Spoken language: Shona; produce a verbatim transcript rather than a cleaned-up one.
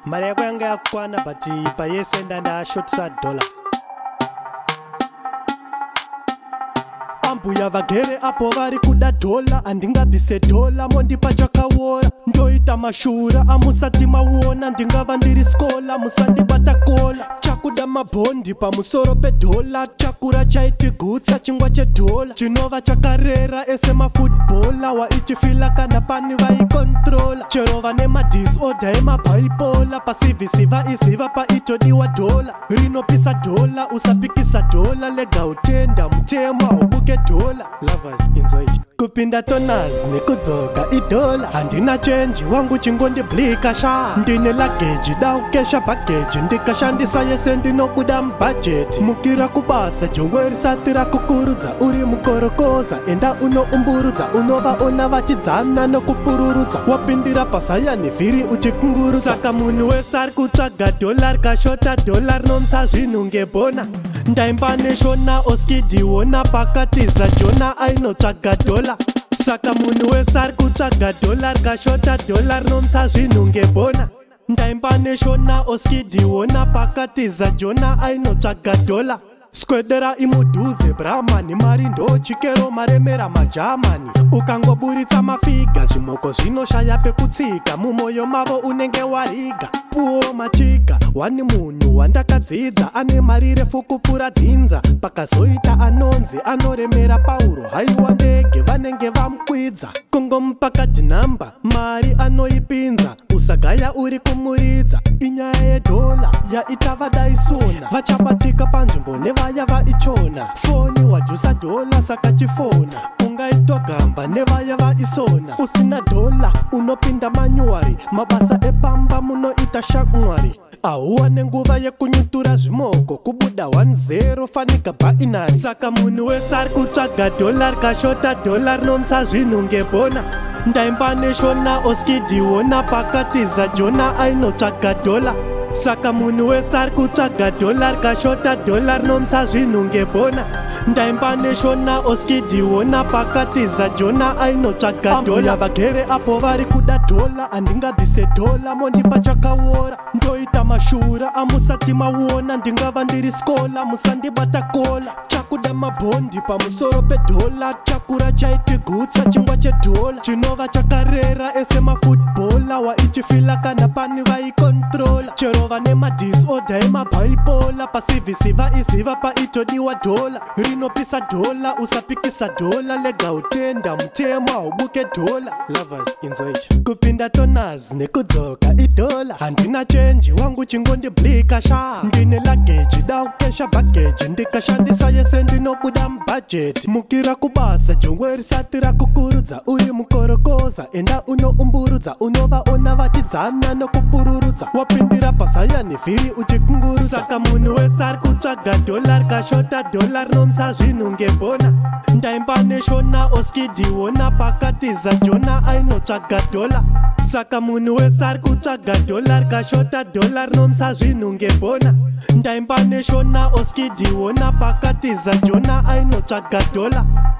mari yako yanga yakwana but payesenda ndashotisa dollar. Ambuya vagere apo vari kuda dola, andingabvise dola mondipa chakawora. Ndoita mashura amusati mauona, ndingava ndiri skola musandibata kola. Chakuda mabhondi pamusoro pedola, chakura chaitigutsa chingwa chedola. Chinova chakarera ese mafutbola, waichifila kana pani vaikontrola. Cherova nemadisorder emabhaipola, pasivisi vaiziva paitodiwa dola. Rinopisa dola usapikisa dola, lega utenda mutemo ubuke dola. Lovers inzoichi kupinda toners nekudzoka idola. Handina change wangu chingondi blika sha, ndine luggage daukesha baggage, ndikashandisa yese ndinobuda mbudget. Mukira kubasa jongwe risati rakukurudza, uri mukorokoza enda unoumburudza. Unovaona vachidzana nokupururudza, wapindira pasaya nevhiri uchikungurudza. Saka munhu wese ari kutsvaga dollar, kashota dollar nomsa zvinhu ngebona. Ndaimba neshona oskidi wona pakatiza jona ainotsvaga dola. Saka munhu wese ari kutsvaga dollar, kashota dollar nomsa zvinhu ngebona. Ndaimba neshona oskidi wona pakatiza jona ainotsvaga dola. Skwedera imudhuze bramani, mari ndo chikero maremera majamani. Ukangoburitsa mafiga zvimoko zvinoshaya pekutsika, mumoyo mavo unenge wariga. Puo machika wani munhu wandakadzidza, ane mari refu kupfuura dzinza. Pakazoita anonzi anoremera Pauro, haiwa ndege vanenge vamukwidza. Kungomupakati namba mari anoipinza, usagaya uri kumuridza. Inyaya yedola yaita vadaisona, vachabatika panzvimbo nevaya vaichona. Foni wajusa dola saka chifona, ungaitogamba nevaya vaisona. Usina dola unopinda manyuwari, mabasa epamba munoita shamwari. Ahuwa nenguva yekunyutura zvimoko, kubuda one zero fanika binary. Saka munhu wese ari kutsvaga dollar, kashota dollar nomsa zvinhu ngebona. Ndaimba neshona oskidi wona pakatiza jona ainotsvaga dola. Saka munhu wese ari kutsvaga dollar, kashota dollar nomsa zvinhu ngebona. Ndaimba neshona oskidi wona pakatiza jona ainotsvaga dola. Ambuya vagere apo vari kuda dola, andingabvise dola mondipa chakawora. Ndoita mashura amusati mauona, ndingava ndiri skola musandibata kola. Chakuda mabhondi pamusoro pedola, chakura chaitigutsa chingwa chedola. Chinova chakarera ese mafutbola, waichifila kana pani vaikontrola. Cherova nemadisorder emabhaipola, pasivisi vaiziva paitodiwa dola. Rinopisa dola usapikisa dola, lega utenda mutemo haubuke dola. Lovers inzoichi kupinda toners nekudzoka idola. Handina change wangu chingondi blika sha, ndine luggage daukesha baggage, ndikashandisa yese ndinobuda mbudget. Mukira kubasa jongwe risati rakukurudza, uri mukorokoza enda unoumburudza. Unovaona vachidzana nokupururudza, wapindira pasaya nevhiri uchikungurudza. Saka munhu wese ari kutsvaga dollar, kashota dollar nomsa zvinhu ngebona. Ndaimba neshona oskidi wona pakatiza jona ainotsvaga dola. Saka munhu wese ari kutsvaga dollar, kashota dollar nomsa zvinhu ngebona. Ndaimba neshona oskidi wona pakatiza jona ainotsvaga dola.